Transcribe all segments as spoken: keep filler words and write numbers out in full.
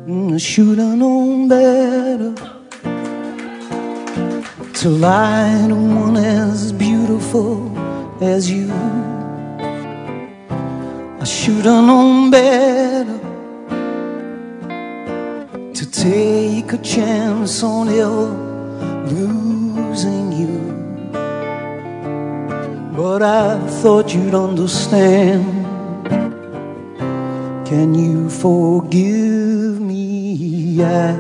I should've known better to lie to one as beautiful as you. I should've known better to take a chance on ever losing you. But I thought you'd understand. Can you forgive me? I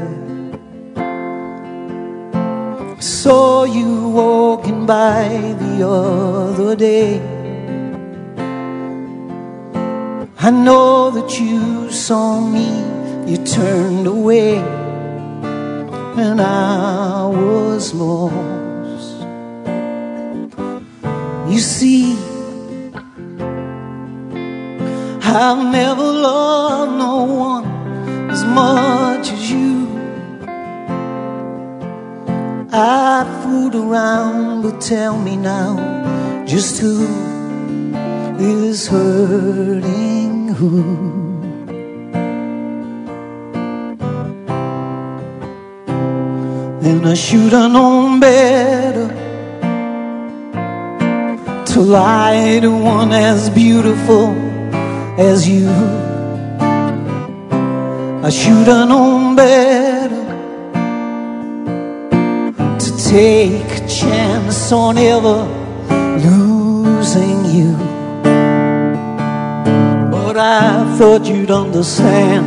saw you walking by the other day. I know that you saw me, you turned away, and I was lost. You see, I've never loved no one as much as you. I fooled around, but tell me now, just who is hurting who? And I should've known better to lie to one as beautiful as you. I should've known better to take a chance on ever losing you. But I thought you'd understand.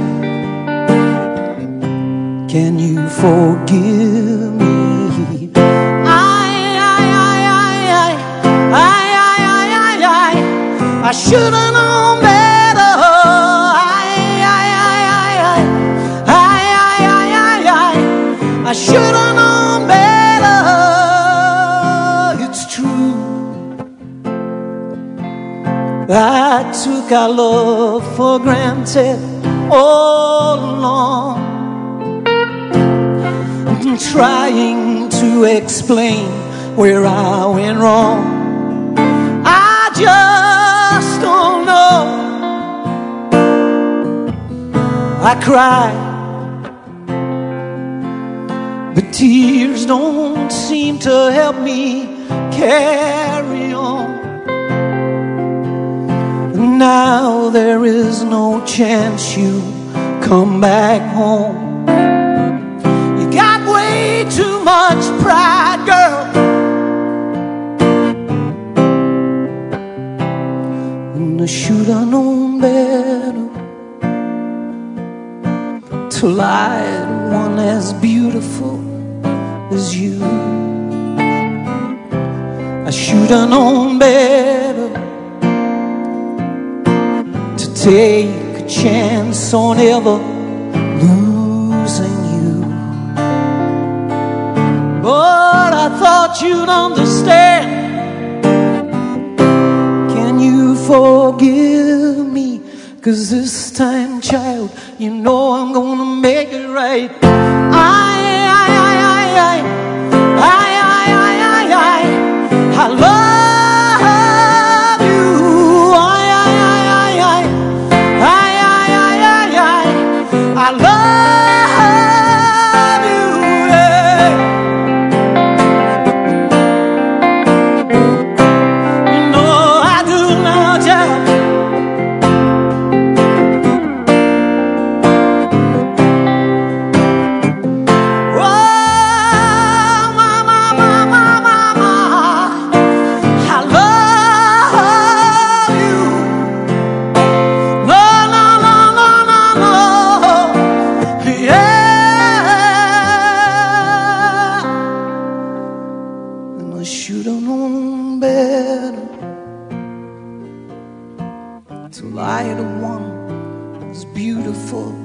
Can you forgive me? I, I, I, I, I, I, I, I, I should've known better. I, I, I, I, I, I, I, I, I should've known better. It's true, I took our love for granted all along, trying to explain where I went wrong. I just don't know. I cry, but tears don't seem to help me carry on. Now there is no chance you come back home. You got way too much pride, girl, and I should've known better to lie to one as beautiful as you. I should've known better to take a chance on ever losing you. But I thought you'd understand. Can you forgive me? 'Cause this time, child, you know I'm gonna make it right. I, I, I, I, I, I, I, I, I, I, I love you. I, I, I, I, I, I, I, I, I, I love you, yeah. You know I do now, child. I should've known better to lie to one as beautiful